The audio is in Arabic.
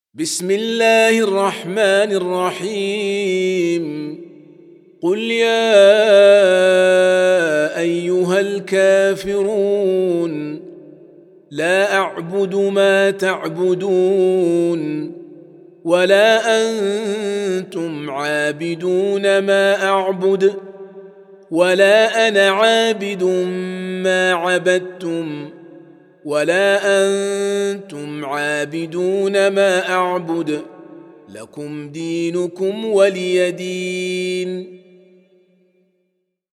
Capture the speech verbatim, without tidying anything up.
بسم الله الرحمن الرحيم قل يا أيها الكافرون لا أعبد ما تعبدون ولا أنتم عابدون ما أعبد ولا أنا عابد ما عبدتم ولا أنتم عابدون ما أعبد لكم دينكم ولي دين.